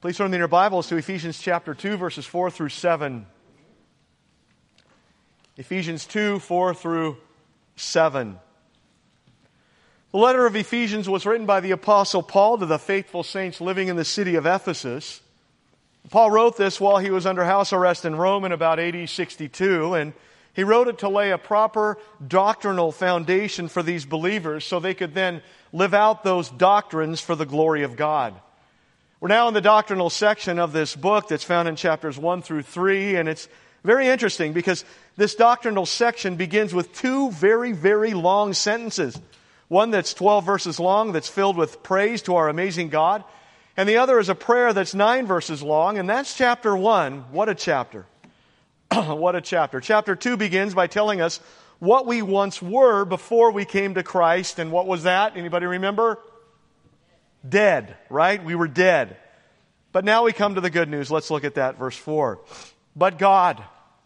Please turn in your Bibles to Ephesians chapter 2, verses 4 through 7. Ephesians 2, 4 through 7. The letter of Ephesians was written by the Apostle Paul to the faithful saints living in the city of Ephesus. Paul wrote this while he was under house arrest in Rome in about AD 62, and he wrote it to lay a proper doctrinal foundation for these believers so they could then live out those doctrines for the glory of God. We're now in the doctrinal section of this book that's found in chapters 1 through 3, and it's very interesting because this doctrinal section begins with two very, very long sentences. One that's 12 verses long that's filled with praise to our amazing God, and the other is a prayer that's 9 verses long, and that's chapter 1. What a chapter. What a chapter. Chapter 2 begins by telling us what we once were before we came to Christ, and what was that? Anybody remember? Dead, right? We were dead. But now we come to the good news. Let's look at that, verse 4. But God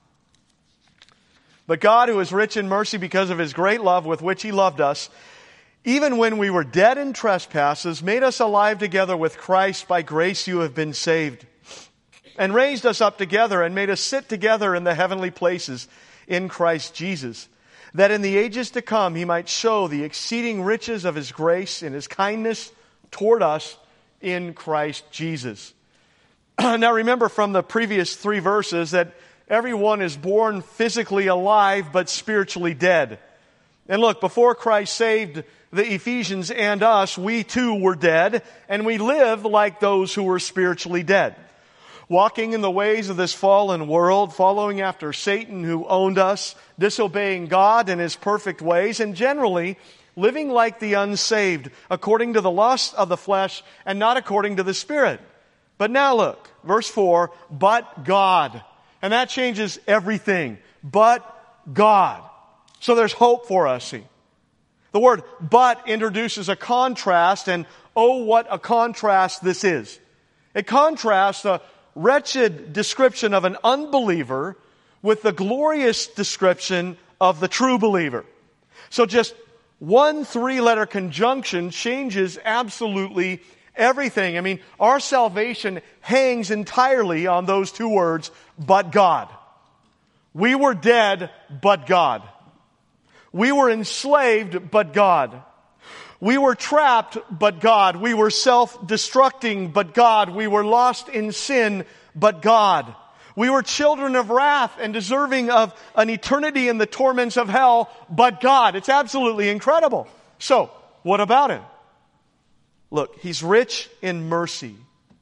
who is rich in mercy because of His great love with which He loved us, even when we were dead in trespasses, made us alive together with Christ. By grace you have been saved, and raised us up together and made us sit together in the heavenly places in Christ Jesus, that in the ages to come He might show the exceeding riches of His grace and His kindness toward us in Christ Jesus. Now remember from the previous 3 verses that everyone is born physically alive but spiritually dead. And look, before Christ saved the Ephesians and us, we too were dead, and we lived like those who were spiritually dead. Walking in the ways of this fallen world, following after Satan who owned us, disobeying God and His perfect ways, and generally living like the unsaved, according to the lust of the flesh and not according to the Spirit. But now look, verse 4, but God. And that changes everything. But God. So there's hope for us, see. The word but introduces a contrast, and oh, what a contrast this is. It contrasts the wretched description of an unbeliever with the glorious description of the true believer. So just one 3-letter conjunction changes absolutely everything. I mean, our salvation hangs entirely on those 2 words, but God. We were dead, but God. We were enslaved, but God. We were trapped, but God. We were self-destructing, but God. We were lost in sin, but God. We were children of wrath and deserving of an eternity in the torments of hell, but God. It's absolutely incredible. So, what about Him? Look, He's rich in mercy.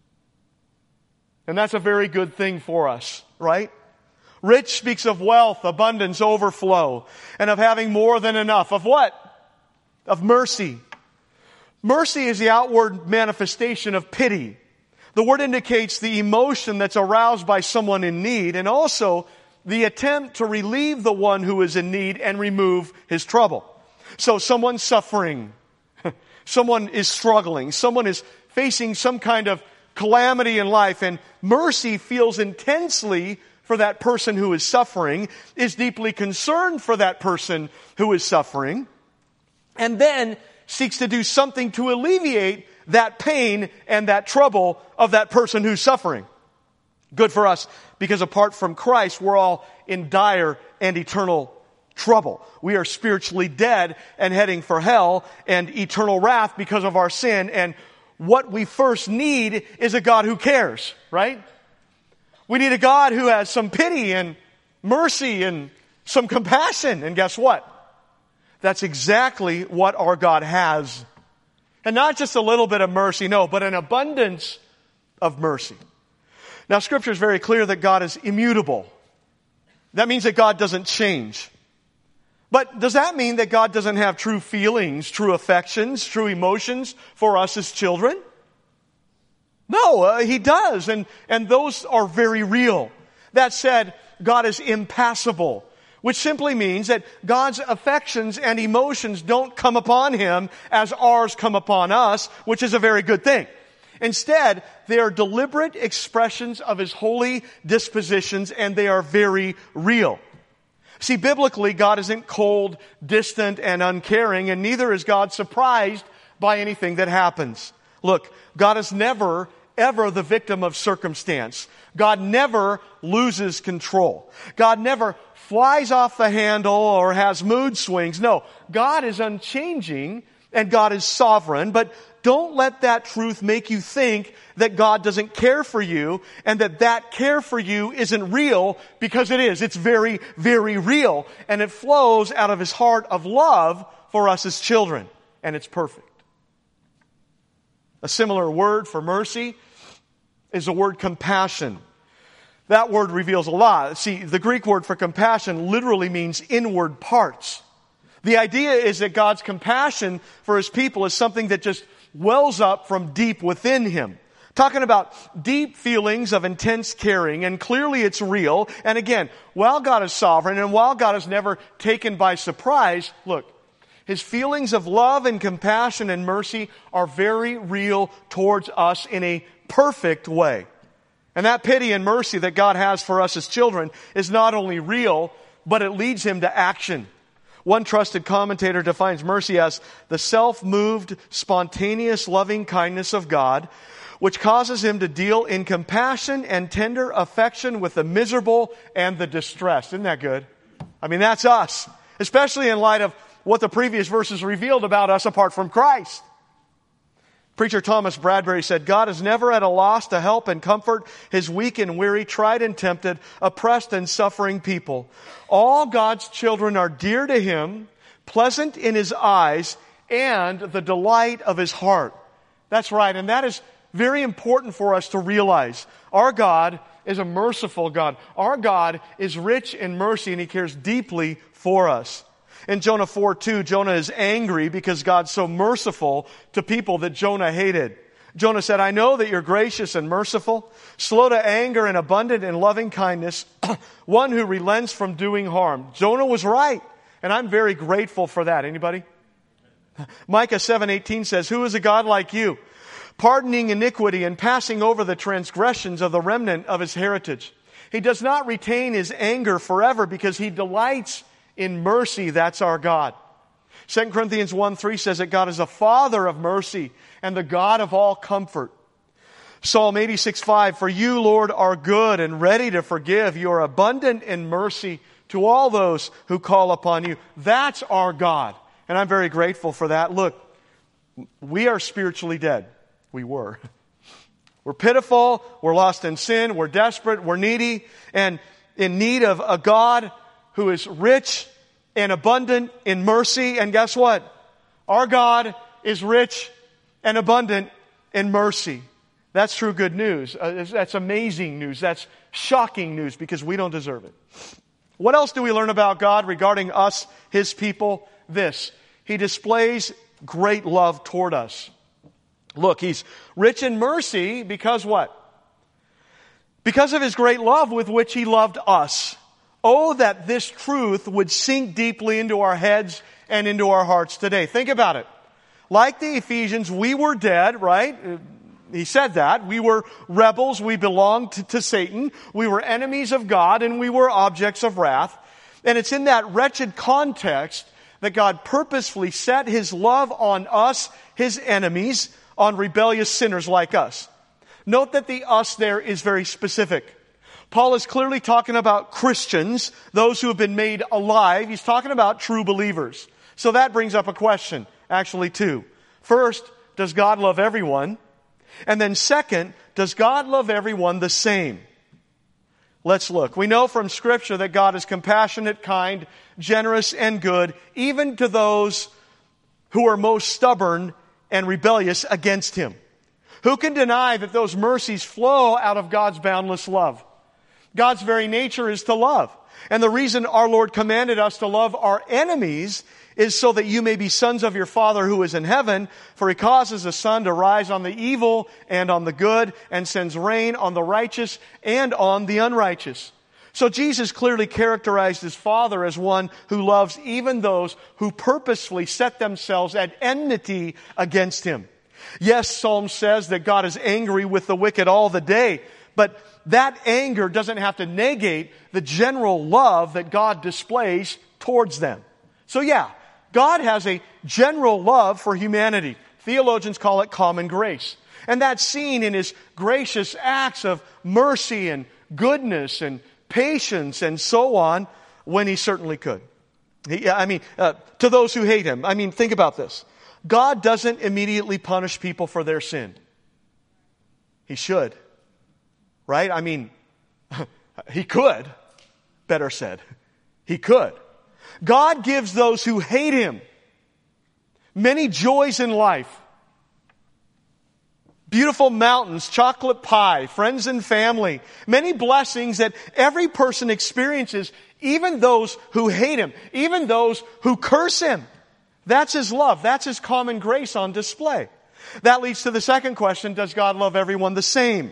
And that's a very good thing for us, right? Rich speaks of wealth, abundance, overflow, and of having more than enough. Of what? Of mercy. Mercy is the outward manifestation of pity. The word indicates the emotion that's aroused by someone in need, and also the attempt to relieve the one who is in need and remove his trouble. So someone's suffering. Someone is struggling. Someone is facing some kind of calamity in life, and mercy feels intensely for that person who is suffering, is deeply concerned for that person who is suffering, and then seeks to do something to alleviate that pain and that trouble of that person who's suffering. Good for us, because apart from Christ, we're all in dire and eternal trouble. We are spiritually dead and heading for hell and eternal wrath because of our sin, and what we first need is a God who cares, right? We need a God who has some pity and mercy and some compassion. And guess what? That's exactly what our God has. And not just a little bit of mercy, no, but an abundance of mercy. Now, Scripture is very clear that God is immutable. That means that God doesn't change. But does that mean that God doesn't have true feelings, true affections, true emotions for us as children? No, He does, and those are very real. That said, God is impassible, which simply means that God's affections and emotions don't come upon Him as ours come upon us, which is a very good thing. Instead, they are deliberate expressions of His holy dispositions, and they are very real. See, biblically, God isn't cold, distant, and uncaring, and neither is God surprised by anything that happens. Look, God is never ever the victim of circumstance. God never loses control. God never flies off the handle or has mood swings. No, God is unchanging and God is sovereign, but don't let that truth make you think that God doesn't care for you and that care for you isn't real, because it is. It's very, very real. And it flows out of His heart of love for us as children. And it's perfect. A similar word for mercy is the word compassion. That word reveals a lot. See, the Greek word for compassion literally means inward parts. The idea is that God's compassion for His people is something that just wells up from deep within Him. Talking about deep feelings of intense caring, and clearly it's real. And again, while God is sovereign and while God is never taken by surprise, look, His feelings of love and compassion and mercy are very real towards us in a perfect way. And that pity and mercy that God has for us as children is not only real, but it leads Him to action. One trusted commentator defines mercy as the self-moved, spontaneous loving kindness of God, which causes Him to deal in compassion and tender affection with the miserable and the distressed. Isn't that good? I mean, that's us, especially in light of what the previous verses revealed about us apart from Christ. Preacher Thomas Bradbury said, God is never at a loss to help and comfort His weak and weary, tried and tempted, oppressed and suffering people. All God's children are dear to Him, pleasant in His eyes, and the delight of His heart. That's right, and that is very important for us to realize. Our God is a merciful God. Our God is rich in mercy, and He cares deeply for us. In Jonah 4:2, Jonah is angry because God's so merciful to people that Jonah hated. Jonah said, I know that you're gracious and merciful, slow to anger and abundant in loving kindness, one who relents from doing harm. Jonah was right, and I'm very grateful for that. Anybody? Micah 7:18 says, who is a God like you, pardoning iniquity and passing over the transgressions of the remnant of His heritage? He does not retain His anger forever because He delights in mercy. That's our God. 2 Corinthians 1:3 says that God is a Father of mercy and the God of all comfort. Psalm 86:5, for you, Lord, are good and ready to forgive. You are abundant in mercy to all those who call upon you. That's our God. And I'm very grateful for that. Look, we are spiritually dead. We were. We're pitiful. We're lost in sin. We're desperate. We're needy and in need of a God who is rich and abundant in mercy. And guess what? Our God is rich and abundant in mercy. That's true good news. That's amazing news. That's shocking news because we don't deserve it. What else do we learn about God regarding us, His people? This. He displays great love toward us. Look, He's rich in mercy because what? Because of His great love with which He loved us. Oh, that this truth would sink deeply into our heads and into our hearts today. Think about it. Like the Ephesians, we were dead, right? He said that. We were rebels. We belonged to Satan. We were enemies of God, and we were objects of wrath. And it's in that wretched context that God purposefully set His love on us, His enemies, on rebellious sinners like us. Note that the us there is very specific. Paul is clearly talking about Christians, those who have been made alive. He's talking about true believers. So that brings up a question, actually two. First, does God love everyone? And then second, does God love everyone the same? Let's look. We know from Scripture that God is compassionate, kind, generous, and good, even to those who are most stubborn and rebellious against Him. Who can deny that those mercies flow out of God's boundless love? God's very nature is to love. And the reason our Lord commanded us to love our enemies is so that you may be sons of your Father who is in heaven, for He causes the sun to rise on the evil and on the good, and sends rain on the righteous and on the unrighteous. So Jesus clearly characterized His Father as one who loves even those who purposefully set themselves at enmity against Him. Yes, Psalm says that God is angry with the wicked all the day, but that anger doesn't have to negate the general love that God displays towards them. So yeah, God has a general love for humanity. Theologians call it common grace. And that's seen in His gracious acts of mercy and goodness and patience and so on when He certainly could. To those who hate Him. Think about this. God doesn't immediately punish people for their sin. He should. Right? He could. Better said. He could. God gives those who hate Him many joys in life. Beautiful mountains, chocolate pie, friends and family. Many blessings that every person experiences, even those who hate Him, even those who curse Him. That's His love. That's His common grace on display. That leads to the second question, does God love everyone the same?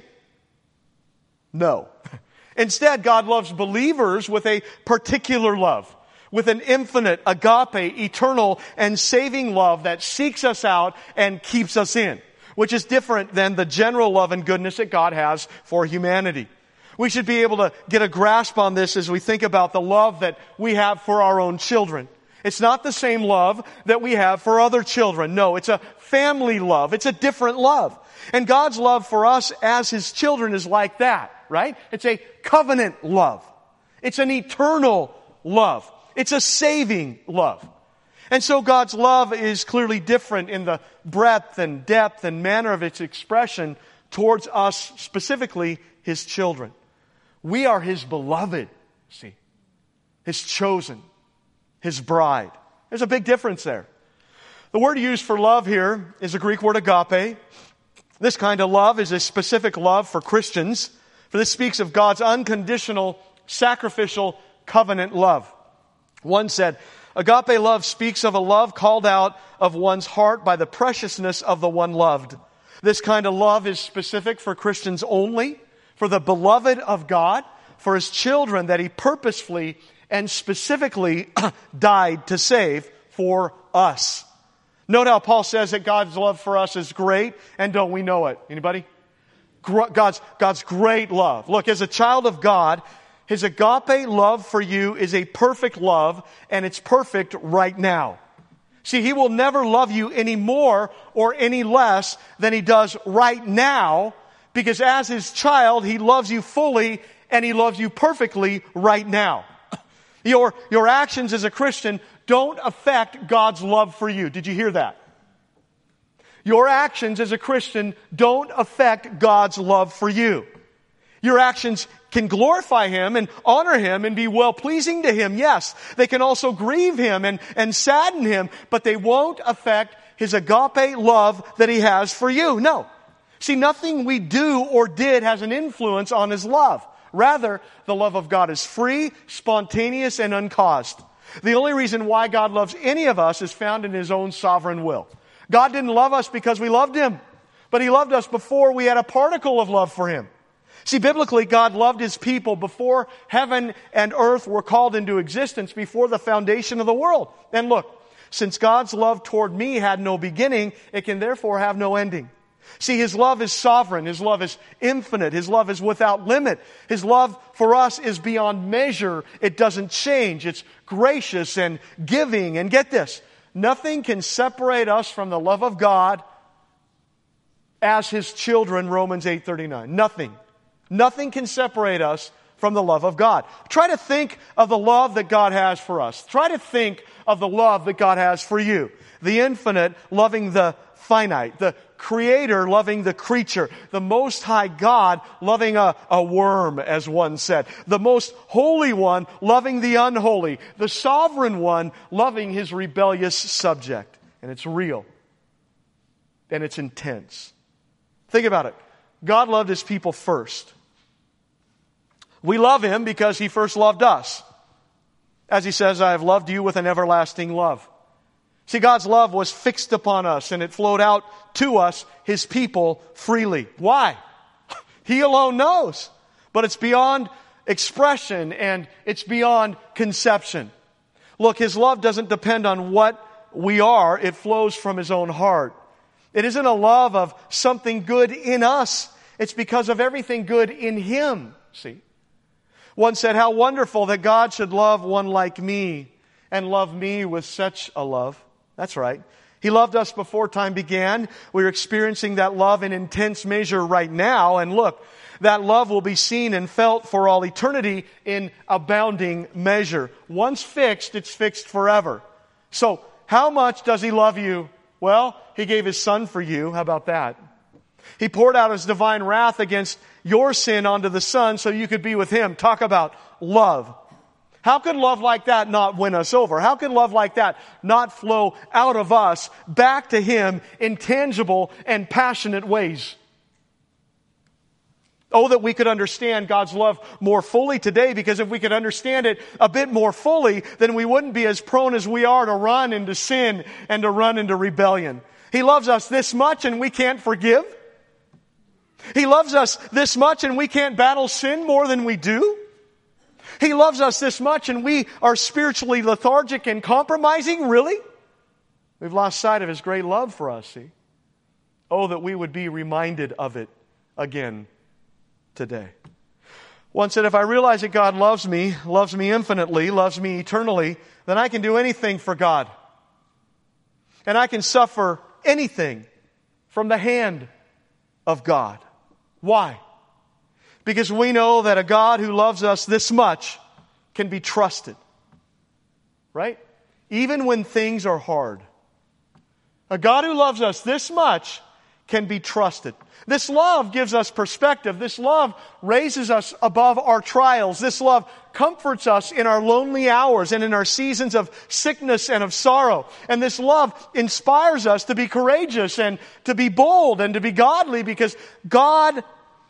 No. Instead, God loves believers with a particular love, with an infinite, agape, eternal, and saving love that seeks us out and keeps us in, which is different than the general love and goodness that God has for humanity. We should be able to get a grasp on this as we think about the love that we have for our own children. It's not the same love that we have for other children. No, it's a family love. It's a different love. And God's love for us as His children is like that, right? It's a covenant love. It's an eternal love. It's a saving love. And so God's love is clearly different in the breadth and depth and manner of its expression towards us, specifically His children. We are His beloved, see, His chosen, His bride. There's a big difference there. The word used for love here is a Greek word agape. This kind of love is a specific love for Christians, for this speaks of God's unconditional, sacrificial, covenant love. One said, agape love speaks of a love called out of one's heart by the preciousness of the one loved. This kind of love is specific for Christians only, for the beloved of God, for His children that He purposefully and specifically died to save for us. Note how Paul says that God's love for us is great, and don't we know it? Anybody? God's great love. Look, as a child of God, His agape love for you is a perfect love, and it's perfect right now. See, He will never love you any more or any less than He does right now, because as His child, He loves you fully, and He loves you perfectly right now. Your actions as a Christian don't affect God's love for you. Did you hear that? Your actions as a Christian don't affect God's love for you. Your actions can glorify Him and honor Him and be well-pleasing to Him. Yes, they can also grieve Him and sadden Him, but they won't affect His agape love that He has for you. No. See, nothing we do or did has an influence on His love. Rather, the love of God is free, spontaneous, and uncaused. The only reason why God loves any of us is found in His own sovereign will. God didn't love us because we loved Him, but He loved us before we had a particle of love for Him. See, biblically, God loved His people before heaven and earth were called into existence, before the foundation of the world. And look, since God's love toward me had no beginning, it can therefore have no ending. See, His love is sovereign. His love is infinite. His love is without limit. His love for us is beyond measure. It doesn't change. It's gracious and giving. And get this, nothing can separate us from the love of God as His children, Romans 8:39. Nothing. Nothing can separate us from the love of God. Try to think of the love that God has for us. Try to think of the love that God has for you. The infinite loving the finite. The Creator loving the creature. The Most High God loving a worm, as one said. The Most Holy One loving the unholy. The Sovereign One loving His rebellious subject. And it's real. And it's intense. Think about it. God loved His people first. We love Him because He first loved us. As He says, I have loved you with an everlasting love. See, God's love was fixed upon us, and it flowed out to us, His people, freely. Why? He alone knows. But it's beyond expression, and it's beyond conception. Look, His love doesn't depend on what we are. It flows from His own heart. It isn't a love of something good in us. It's because of everything good in Him. See? One said, how wonderful that God should love one like me and love me with such a love. That's right. He loved us before time began. We're experiencing that love in intense measure right now. And look, that love will be seen and felt for all eternity in abounding measure. Once fixed, it's fixed forever. So, how much does He love you? Well, He gave His Son for you. How about that? He poured out His divine wrath against your sin onto the Son so you could be with Him. Talk about love. How could love like that not win us over? How could love like that not flow out of us back to Him in tangible and passionate ways? Oh, that we could understand God's love more fully today, because if we could understand it a bit more fully, then we wouldn't be as prone as we are to run into sin and to run into rebellion. He loves us this much and we can't forgive. He loves us this much and we can't battle sin more than we do. He loves us this much and we are spiritually lethargic and compromising? Really? We've lost sight of His great love for us, see? Oh, that we would be reminded of it again today. One said, if I realize that God loves me infinitely, loves me eternally, then I can do anything for God. And I can suffer anything from the hand of God. Why? Because we know that a God who loves us this much can be trusted. Right? Even when things are hard. A God who loves us this much can be trusted. This love gives us perspective. This love raises us above our trials. This love comforts us in our lonely hours and in our seasons of sickness and of sorrow. And this love inspires us to be courageous and to be bold and to be godly, because a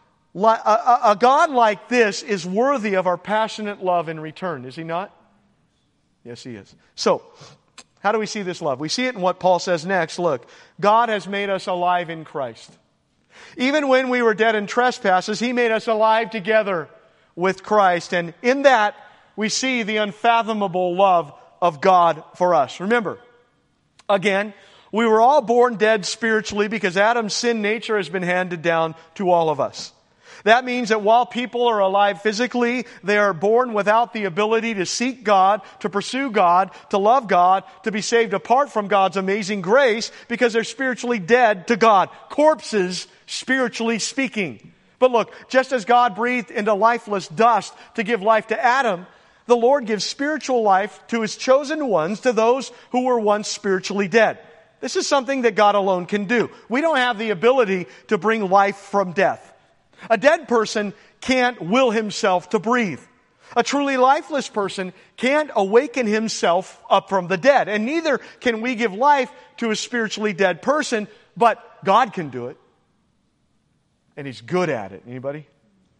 God like this is worthy of our passionate love in return. Is He not? Yes, He is. So, how do we see this love? We see it in what Paul says next. Look, God has made us alive in Christ. Even when we were dead in trespasses, He made us alive together with Christ. And in that, we see the unfathomable love of God for us. Remember, again, we were all born dead spiritually because Adam's sin nature has been handed down to all of us. That means that while people are alive physically, they are born without the ability to seek God, to pursue God, to love God, to be saved apart from God's amazing grace, because they're spiritually dead to God. Corpses, spiritually speaking. But look, just as God breathed into lifeless dust to give life to Adam, the Lord gives spiritual life to His chosen ones, to those who were once spiritually dead. This is something that God alone can do. We don't have the ability to bring life from death. A dead person can't will himself to breathe. A truly lifeless person can't awaken himself up from the dead. And neither can we give life to a spiritually dead person, but God can do it. And He's good at it. Anybody?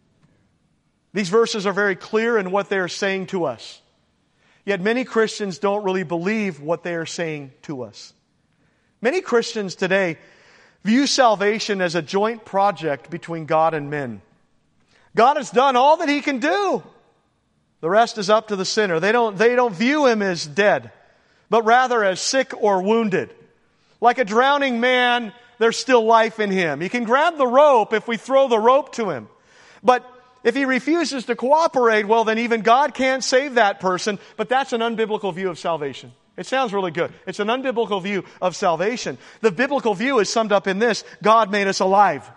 These verses are very clear in what they are saying to us. Yet many Christians don't really believe what they are saying to us. Many Christians today view salvation as a joint project between God and men. God has done all that He can do. The rest is up to the sinner. They don't view him as dead, but rather as sick or wounded. Like a drowning man, there's still life in him. He can grab the rope if we throw the rope to him. But if he refuses to cooperate, well, then even God can't save that person. But that's an unbiblical view of salvation. It sounds really good. It's an unbiblical view of salvation. The biblical view is summed up in this: God made us alive.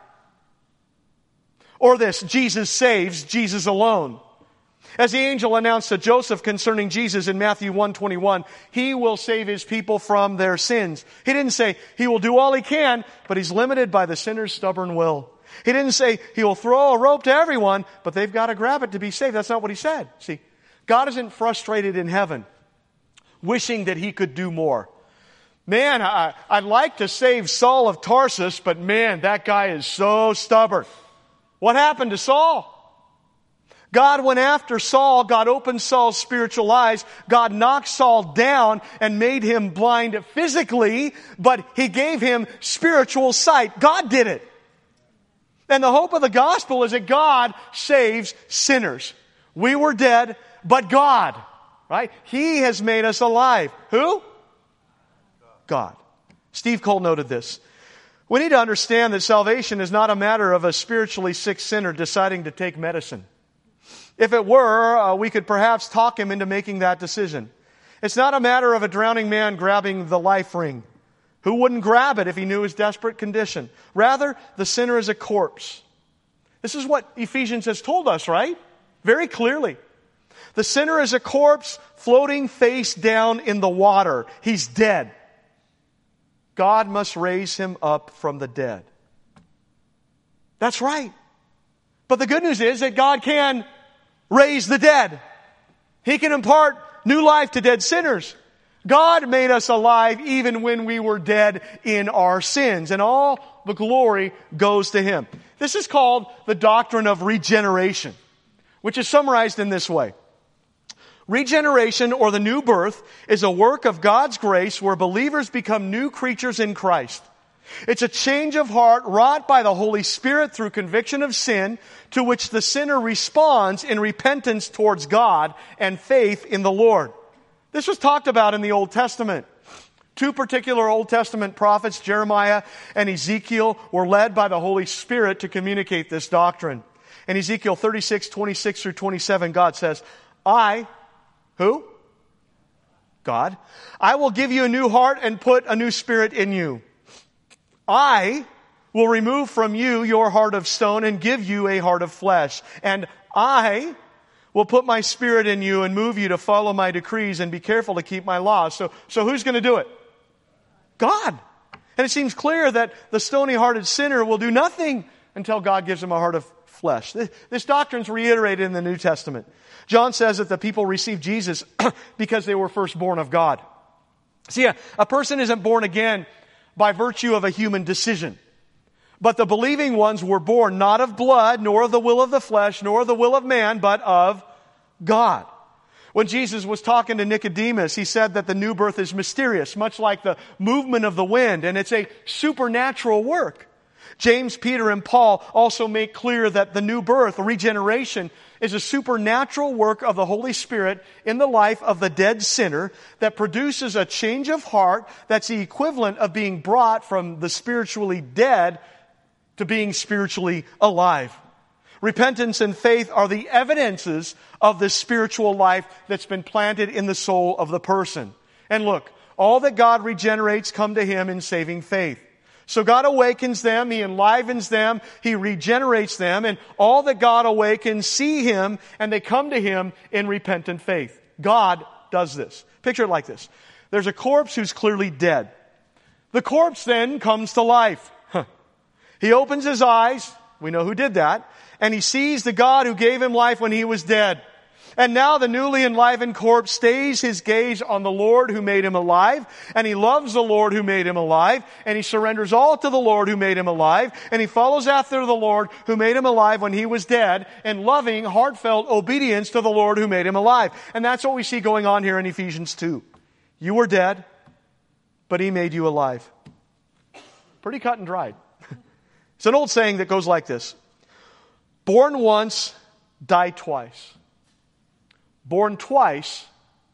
Or this: Jesus saves, Jesus alone. As the angel announced to Joseph concerning Jesus in Matthew 1:21, He will save His people from their sins. He didn't say He will do all He can, but He's limited by the sinner's stubborn will. He didn't say He will throw a rope to everyone, but they've got to grab it to be saved. That's not what He said. See, God isn't frustrated in heaven, wishing that He could do more. Man, I'd like to save Saul of Tarsus, but man, that guy is so stubborn. What happened to Saul? God went after Saul. God opened Saul's spiritual eyes. God knocked Saul down and made him blind physically, but He gave him spiritual sight. God did it. And the hope of the gospel is that God saves sinners. We were dead, but God, right? He has made us alive. Who? God. Steve Cole noted this: we need to understand that salvation is not a matter of a spiritually sick sinner deciding to take medicine. If it were, we could perhaps talk him into making that decision. It's not a matter of a drowning man grabbing the life ring. Who wouldn't grab it if he knew his desperate condition? Rather, the sinner is a corpse. This is what Ephesians has told us, right? Very clearly. The sinner is a corpse floating face down in the water. He's dead. God must raise him up from the dead. That's right. But the good news is that God can raise the dead. He can impart new life to dead sinners. God made us alive even when we were dead in our sins, and all the glory goes to Him. This is called the doctrine of regeneration, which is summarized in this way. Regeneration, or the new birth, is a work of God's grace where believers become new creatures in Christ. It's a change of heart wrought by the Holy Spirit through conviction of sin, to which the sinner responds in repentance towards God and faith in the Lord. This was talked about in the Old Testament. Two particular Old Testament prophets, Jeremiah and Ezekiel, were led by the Holy Spirit to communicate this doctrine. In Ezekiel 36:26 through 27, God says, who? God. I will give you a new heart and put a new spirit in you. I will remove from you your heart of stone and give you a heart of flesh. And I will put my spirit in you and move you to follow my decrees and be careful to keep my laws. So who's going to do it? God. And it seems clear that the stony-hearted sinner will do nothing until God gives him a heart of flesh. This doctrine's reiterated in the New Testament. John says that the people received Jesus because they were first born of God. See, a person isn't born again by virtue of a human decision. But the believing ones were born not of blood, nor of the will of the flesh, nor of the will of man, but of God. When Jesus was talking to Nicodemus, he said that the new birth is mysterious, much like the movement of the wind, and it's a supernatural work. James, Peter, and Paul also make clear that the new birth, regeneration, is a supernatural work of the Holy Spirit in the life of the dead sinner that produces a change of heart that's the equivalent of being brought from the spiritually dead to being spiritually alive. Repentance and faith are the evidences of this spiritual life that's been planted in the soul of the person. And look, all that God regenerates come to Him in saving faith. So God awakens them, He enlivens them, He regenerates them, and all that God awakens see Him, and they come to Him in repentant faith. God does this. Picture it like this. There's a corpse who's clearly dead. The corpse then comes to life. He opens his eyes, we know who did that, and he sees the God who gave him life when he was dead. And now the newly enlivened corpse stays his gaze on the Lord who made him alive, and he loves the Lord who made him alive, and he surrenders all to the Lord who made him alive, and he follows after the Lord who made him alive when he was dead, in loving, heartfelt obedience to the Lord who made him alive. And that's what we see going on here in Ephesians 2. You were dead, but He made you alive. Pretty cut and dried. It's an old saying that goes like this. Born once, die twice. Born twice,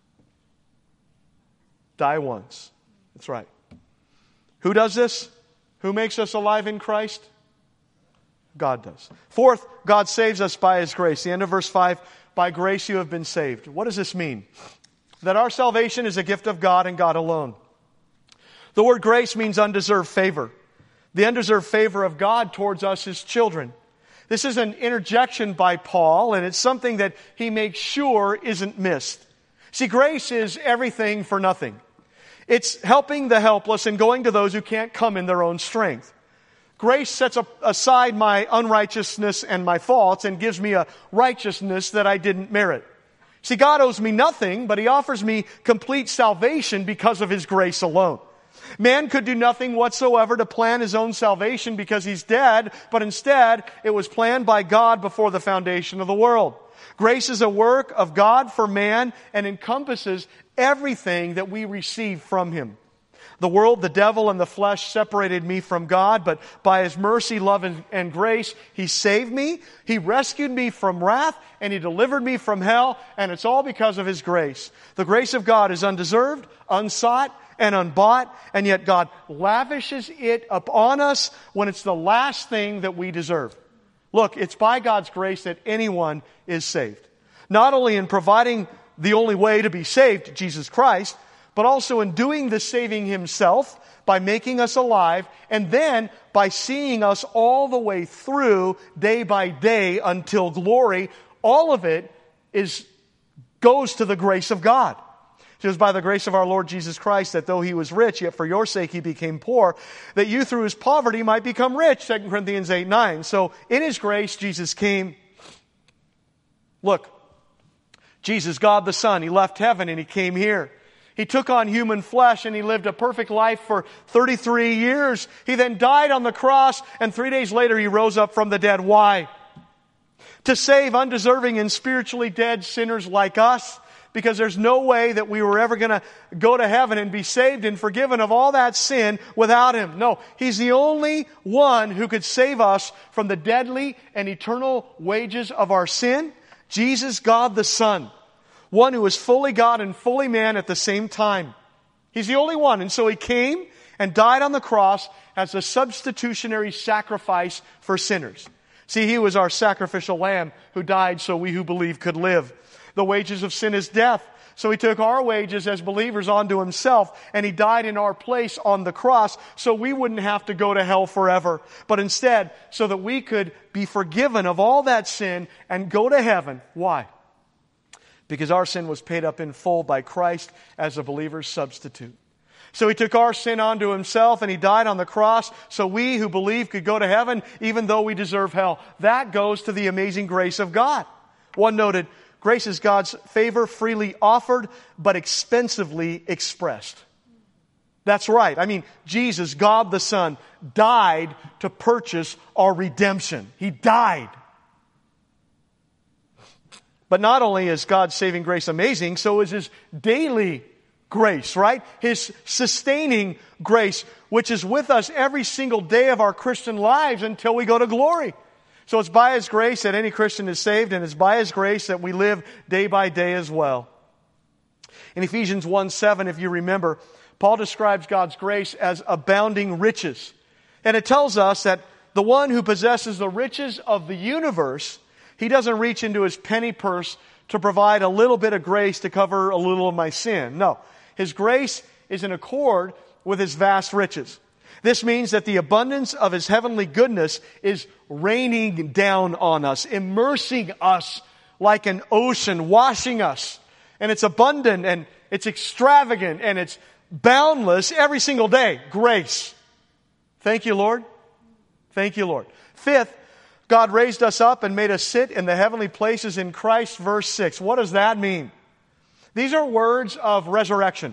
die once. That's right. Who does this? Who makes us alive in Christ? God does. Fourth, God saves us by His grace. The end of verse 5, by grace you have been saved. What does this mean? That our salvation is a gift of God and God alone. The word grace means undeserved favor. The undeserved favor of God towards us, His children. This is an interjection by Paul, and it's something that he makes sure isn't missed. See, grace is everything for nothing. It's helping the helpless and going to those who can't come in their own strength. Grace sets aside my unrighteousness and my faults and gives me a righteousness that I didn't merit. See, God owes me nothing, but He offers me complete salvation because of His grace alone. Man could do nothing whatsoever to plan his own salvation because he's dead, but instead it was planned by God before the foundation of the world. Grace is a work of God for man and encompasses everything that we receive from Him. The world, the devil, and the flesh separated me from God, but by His mercy, love, and grace, He saved me, He rescued me from wrath, and He delivered me from hell, and it's all because of His grace. The grace of God is undeserved, unsought, and unbought, and yet God lavishes it upon us when it's the last thing that we deserve. Look, it's by God's grace that anyone is saved. Not only in providing the only way to be saved, Jesus Christ, but also in doing the saving Himself by making us alive, and then by seeing us all the way through, day by day, until glory. All of it goes to the grace of God. It was by the grace of our Lord Jesus Christ that though He was rich, yet for your sake He became poor, that you through His poverty might become rich, 2 Corinthians 8:9. So in His grace, Jesus came. Look, Jesus, God the Son, He left heaven and He came here. He took on human flesh and He lived a perfect life for 33 years. He then died on the cross, and 3 days later He rose up from the dead. Why? To save undeserving and spiritually dead sinners like us, because there's no way that we were ever going to go to heaven and be saved and forgiven of all that sin without Him. No, He's the only one who could save us from the deadly and eternal wages of our sin. Jesus, God the Son. One who is fully God and fully man at the same time. He's the only one. And so He came and died on the cross as a substitutionary sacrifice for sinners. See, He was our sacrificial lamb who died so we who believe could live. The wages of sin is death. So He took our wages as believers onto Himself, and He died in our place on the cross so we wouldn't have to go to hell forever, but instead so that we could be forgiven of all that sin and go to heaven. Why? Because our sin was paid up in full by Christ as a believer's substitute. So He took our sin onto Himself and He died on the cross so we who believe could go to heaven even though we deserve hell. That goes to the amazing grace of God. One noted, grace is God's favor freely offered but expensively expressed. That's right. I mean, Jesus, God the Son, died to purchase our redemption. He died. But not only is God's saving grace amazing, so is His daily grace, right? His sustaining grace, which is with us every single day of our Christian lives until we go to glory. So it's by His grace that any Christian is saved, and it's by His grace that we live day by day as well. In Ephesians 1:7, if you remember, Paul describes God's grace as abounding riches. And it tells us that the one who possesses the riches of the universe, He doesn't reach into His penny purse to provide a little bit of grace to cover a little of my sin. No. His grace is in accord with His vast riches. This means that the abundance of His heavenly goodness is raining down on us, immersing us like an ocean, washing us. And it's abundant and it's extravagant and it's boundless every single day. Grace. Thank you, Lord. Thank you, Lord. Fifth, God raised us up and made us sit in the heavenly places in Christ, verse 6. What does that mean? These are words of resurrection.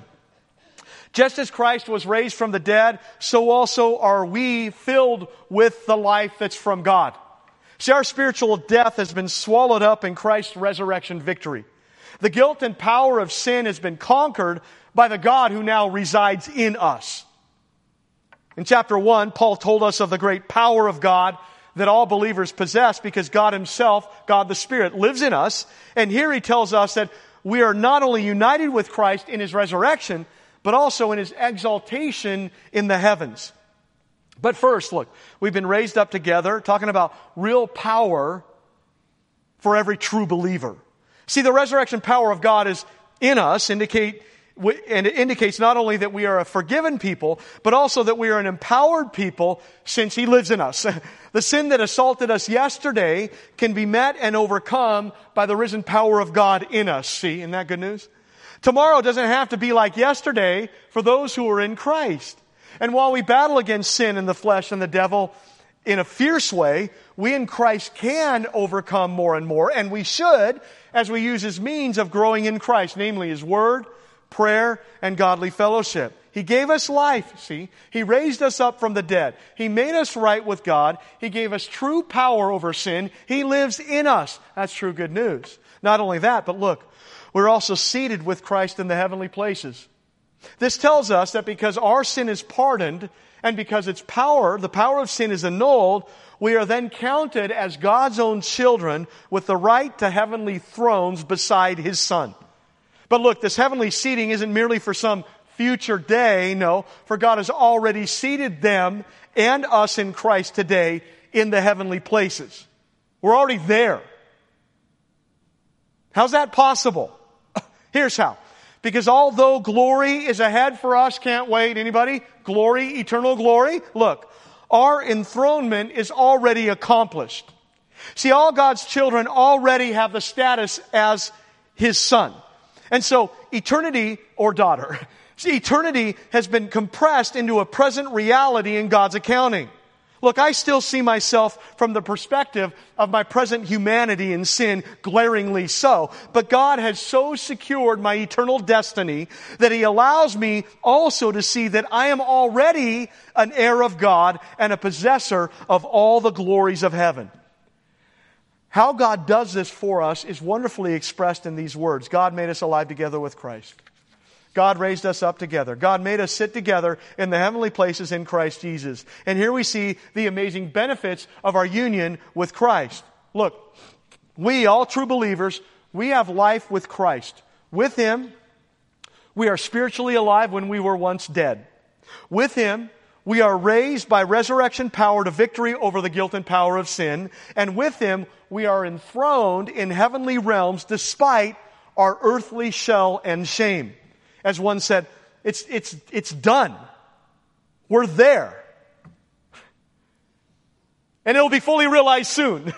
Just as Christ was raised from the dead, so also are we filled with the life that's from God. See, our spiritual death has been swallowed up in Christ's resurrection victory. The guilt and power of sin has been conquered by the God who now resides in us. In chapter 1, Paul told us of the great power of God that all believers possess because God Himself, God the Spirit, lives in us. And here he tells us that we are not only united with Christ in His resurrection, but also in His exaltation in the heavens. But first, look, we've been raised up together, talking about real power for every true believer. See, the resurrection power of God is in us, and it indicates not only that we are a forgiven people, but also that we are an empowered people since He lives in us. The sin that assaulted us yesterday can be met and overcome by the risen power of God in us. See, isn't that good news? Tomorrow doesn't have to be like yesterday for those who are in Christ. And while we battle against sin and the flesh and the devil in a fierce way, we in Christ can overcome more and more, and we should, as we use His means of growing in Christ, namely His Word, prayer, and godly fellowship. He gave us life, see? He raised us up from the dead. He made us right with God. He gave us true power over sin. He lives in us. That's true good news. Not only that, but look, we're also seated with Christ in the heavenly places. This tells us that because our sin is pardoned and because its power, the power of sin, is annulled, we are then counted as God's own children with the right to heavenly thrones beside His Son. But look, this heavenly seating isn't merely for some future day. No, for God has already seated them and us in Christ today in the heavenly places. We're already there. How's that possible? Here's how. Because although glory is ahead for us, can't wait, anybody? Glory, eternal glory. Look, our enthronement is already accomplished. See, all God's children already have the status as His son. And so, eternity, or daughter, see, eternity has been compressed into a present reality in God's accounting. Look, I still see myself from the perspective of my present humanity and sin, glaringly so. But God has so secured my eternal destiny that He allows me also to see that I am already an heir of God and a possessor of all the glories of heaven. How God does this for us is wonderfully expressed in these words. God made us alive together with Christ. God raised us up together. God made us sit together in the heavenly places in Christ Jesus. And here we see the amazing benefits of our union with Christ. Look, we, all true believers, we have life with Christ. With Him, we are spiritually alive when we were once dead. With Him, we are raised by resurrection power to victory over the guilt and power of sin. And with Him, we are enthroned in heavenly realms despite our earthly shell and shame. As one said, it's done. We're there. And it'll be fully realized soon.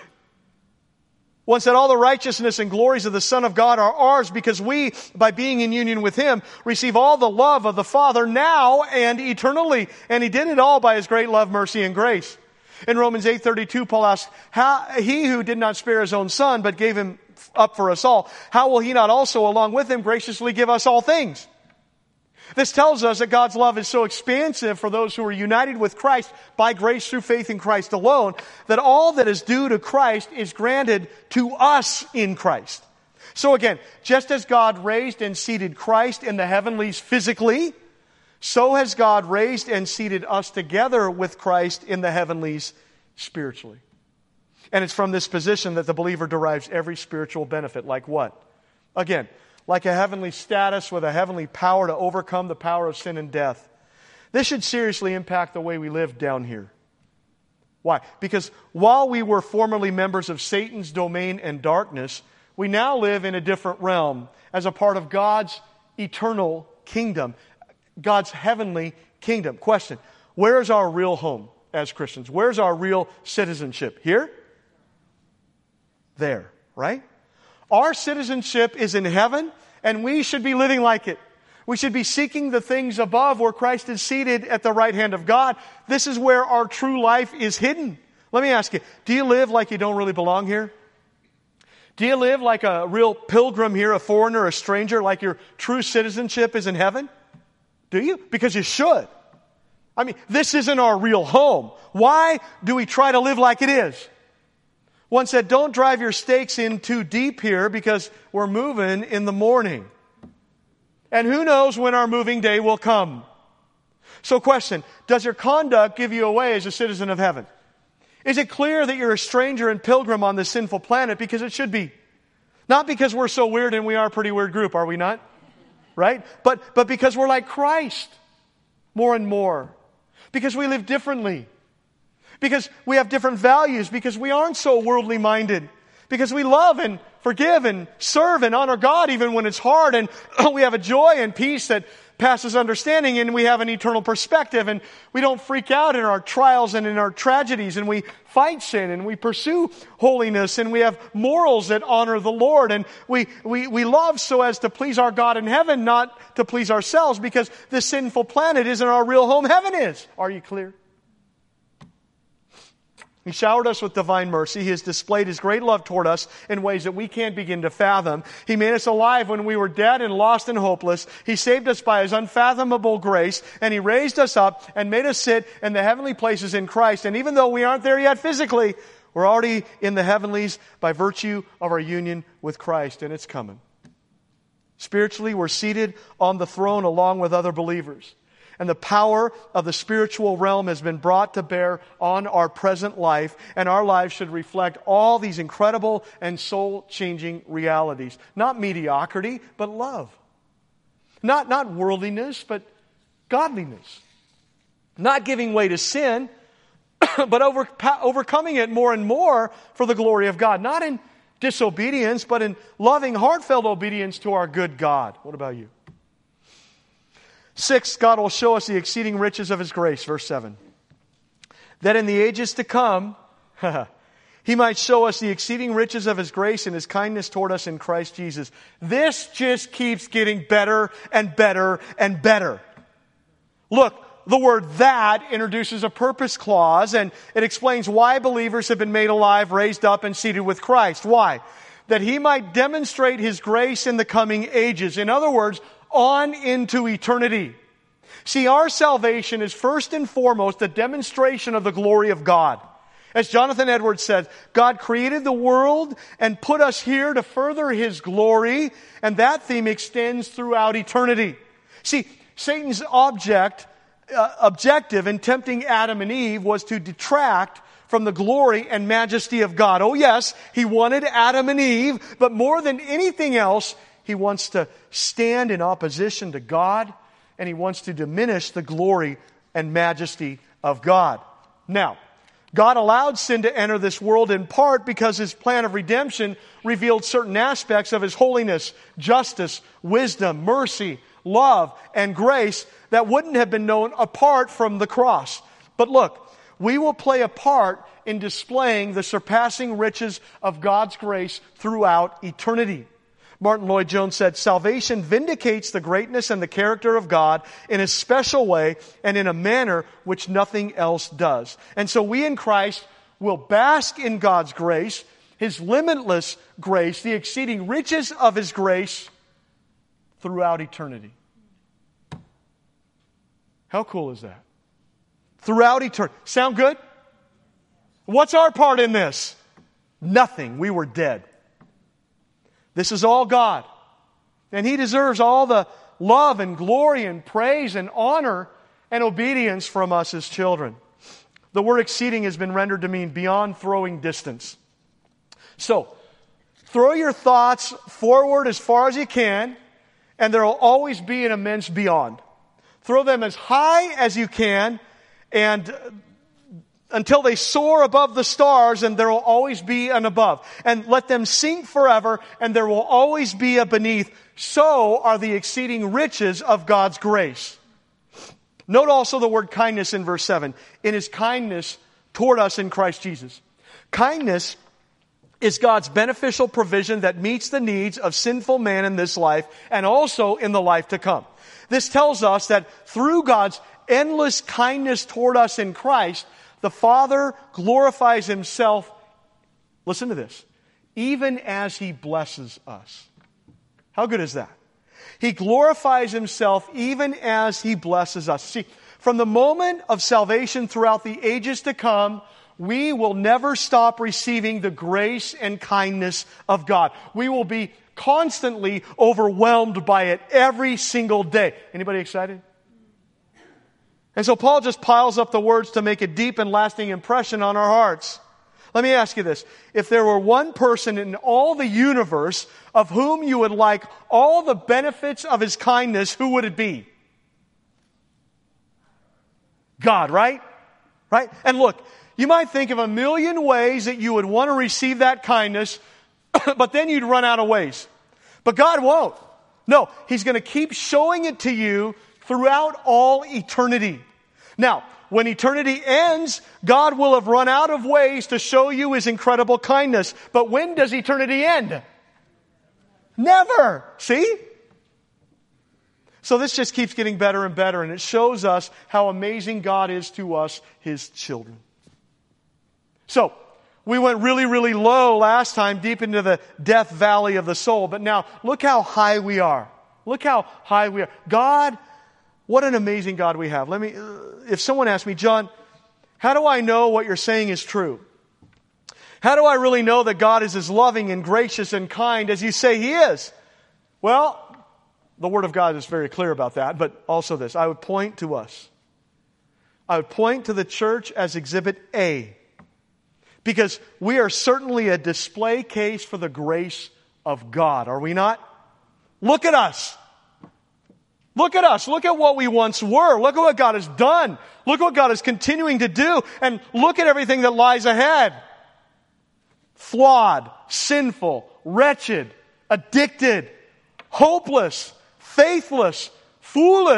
One said, all the righteousness and glories of the Son of God are ours because we, by being in union with Him, receive all the love of the Father now and eternally. And He did it all by His great love, mercy, and grace. In Romans 8:32, Paul asks, He who did not spare His own Son, but gave Him up for us all, how will He not also, along with Him, graciously give us all things? This tells us that God's love is so expansive for those who are united with Christ by grace through faith in Christ alone, that all that is due to Christ is granted to us in Christ. So again, just as God raised and seated Christ in the heavenlies physically, so has God raised and seated us together with Christ in the heavenlies spiritually. And it's from this position that the believer derives every spiritual benefit. Like what? Again, like a heavenly status with a heavenly power to overcome the power of sin and death. This should seriously impact the way we live down here. Why? Because while we were formerly members of Satan's domain and darkness, we now live in a different realm as a part of God's eternal kingdom, God's heavenly kingdom. Question, where is our real home as Christians? Where's our real citizenship? Here? There, right? Our citizenship is in heaven, and we should be living like it. We should be seeking the things above where Christ is seated at the right hand of God. This is where our true life is hidden. Let me ask you, do you live like you don't really belong here? Do you live like a real pilgrim here, a foreigner, a stranger, like your true citizenship is in heaven? Do you? Because you should. I mean, this isn't our real home. Why do we try to live like it is? One said, don't drive your stakes in too deep here because we're moving in the morning. And who knows when our moving day will come. So question, does your conduct give you away as a citizen of heaven? Is it clear that you're a stranger and pilgrim on this sinful planet? Because it should be. Not because we're so weird, and we are a pretty weird group, are we not? Right? But because we're like Christ more and more. Because we live differently. Because we have different values. Because we aren't so worldly minded. Because we love and forgive and serve and honor God even when it's hard. And we have a joy and peace that passes understanding. And we have an eternal perspective. And we don't freak out in our trials and in our tragedies. And we fight sin and we pursue holiness. And we have morals that honor the Lord. And we love so as to please our God in heaven, not to please ourselves. Because this sinful planet isn't our real home. Heaven is. Are you clear? He showered us with divine mercy. He has displayed His great love toward us in ways that we can't begin to fathom. He made us alive when we were dead and lost and hopeless. He saved us by His unfathomable grace, and He raised us up and made us sit in the heavenly places in Christ. And even though we aren't there yet physically, we're already in the heavenlies by virtue of our union with Christ, and it's coming. Spiritually, we're seated on the throne along with other believers. And the power of the spiritual realm has been brought to bear on our present life, and our lives should reflect all these incredible and soul-changing realities. Not mediocrity, but love. Not worldliness, but godliness. Not giving way to sin, but overcoming it more and more for the glory of God. Not in disobedience, but in loving, heartfelt obedience to our good God. What about you? Sixth, God will show us the exceeding riches of His grace, verse 7. That in the ages to come, He might show us the exceeding riches of His grace and His kindness toward us in Christ Jesus. This just keeps getting better and better and better. Look, the word "that" introduces a purpose clause, and it explains why believers have been made alive, raised up, and seated with Christ. Why? That He might demonstrate His grace in the coming ages. In other words, on into eternity. See, our salvation is first and foremost a demonstration of the glory of God. As Jonathan Edwards said, God created the world and put us here to further His glory, and that theme extends throughout eternity. See, Satan's objective in tempting Adam and Eve was to detract from the glory and majesty of God. Oh yes, he wanted Adam and Eve, but more than anything else, he wants to stand in opposition to God, and he wants to diminish the glory and majesty of God. Now, God allowed sin to enter this world in part because His plan of redemption revealed certain aspects of His holiness, justice, wisdom, mercy, love, and grace that wouldn't have been known apart from the cross. But look, we will play a part in displaying the surpassing riches of God's grace throughout eternity. Martin Lloyd-Jones said, "Salvation vindicates the greatness and the character of God in a special way and in a manner which nothing else does." And so we in Christ will bask in God's grace, His limitless grace, the exceeding riches of His grace throughout eternity. How cool is that? Throughout eternity. Sound good? What's our part in this? Nothing. We were dead. This is all God. And He deserves all the love and glory and praise and honor and obedience from us as children. The word exceeding has been rendered to mean beyond throwing distance. So, throw your thoughts forward as far as you can, and there will always be an immense beyond. Throw them as high as you can, and until they soar above the stars, and there will always be an above. And let them sink forever, and there will always be a beneath. So are the exceeding riches of God's grace. Note also the word kindness in verse 7. In His kindness toward us in Christ Jesus. Kindness is God's beneficial provision that meets the needs of sinful man in this life and also in the life to come. This tells us that through God's endless kindness toward us in Christ, the Father glorifies Himself, listen to this, even as He blesses us. How good is that? He glorifies Himself even as He blesses us. See, from the moment of salvation throughout the ages to come, we will never stop receiving the grace and kindness of God. We will be constantly overwhelmed by it every single day. Anybody excited? And so Paul just piles up the words to make a deep and lasting impression on our hearts. Let me ask you this. If there were one person in all the universe of whom you would like all the benefits of His kindness, who would it be? God, right? Right? And look, you might think of a million ways that you would want to receive that kindness, but then you'd run out of ways. But God won't. No, He's going to keep showing it to you throughout all eternity. Now, when eternity ends, God will have run out of ways to show you His incredible kindness. But when does eternity end? Never. See? So this just keeps getting better and better, and it shows us how amazing God is to us, His children. So, we went really, really low last time, deep into the death valley of the soul. But now, look how high we are. Look how high we are. God, what an amazing God we have. If someone asks me, John, how do I know what you're saying is true? How do I really know that God is as loving and gracious and kind as you say He is? Well, the Word of God is very clear about that, but also this. I would point to us. I would point to the church as Exhibit A. Because we are certainly a display case for the grace of God, are we not? Look at us. Look at us. Look at what we once were. Look at what God has done. Look what God is continuing to do. And look at everything that lies ahead. Flawed, sinful, wretched, addicted, hopeless, faithless, foolish,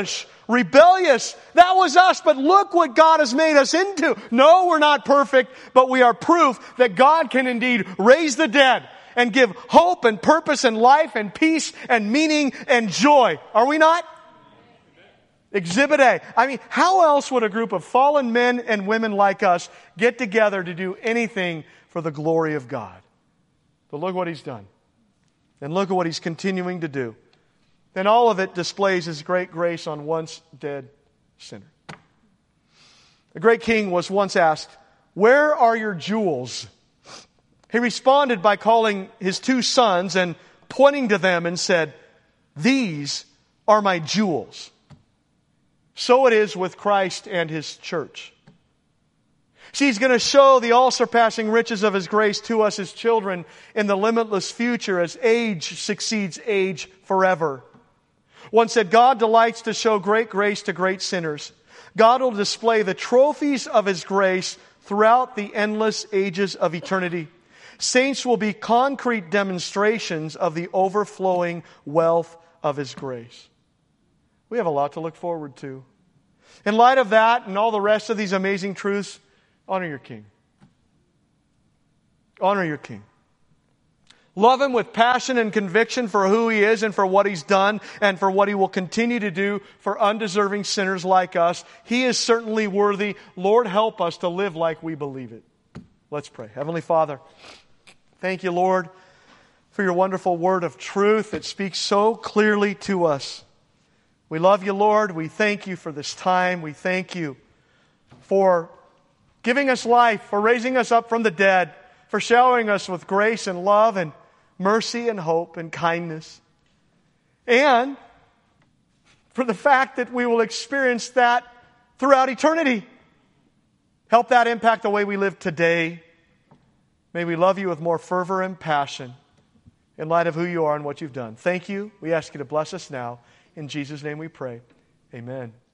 rebellious. That was us, but look what God has made us into. No, we're not perfect, but we are proof that God can indeed raise the dead and give hope and purpose and life and peace and meaning and joy. Are we not? Exhibit A. I mean, how else would a group of fallen men and women like us get together to do anything for the glory of God? But look what He's done. And look at what He's continuing to do. And all of it displays His great grace on once dead sinner. The great king was once asked, "Where are your jewels?" He responded by calling his 2 sons and pointing to them and said, "These are my jewels." So it is with Christ and His church. See, He's going to show the all-surpassing riches of His grace to us, His children, in the limitless future as age succeeds age forever. One said, God delights to show great grace to great sinners. God will display the trophies of His grace throughout the endless ages of eternity. Saints will be concrete demonstrations of the overflowing wealth of His grace. We have a lot to look forward to. In light of that and all the rest of these amazing truths, honor your King. Honor your King. Love Him with passion and conviction for who He is and for what He's done and for what He will continue to do for undeserving sinners like us. He is certainly worthy. Lord, help us to live like we believe it. Let's pray. Heavenly Father, thank You, Lord, for Your wonderful word of truth that speaks so clearly to us. We love You, Lord. We thank You for this time. We thank You for giving us life, for raising us up from the dead, for showering us with grace and love and mercy and hope and kindness. And for the fact that we will experience that throughout eternity. Help that impact the way we live today. May we love You with more fervor and passion in light of who You are and what You've done. Thank You. We ask You to bless us now. In Jesus' name we pray. Amen.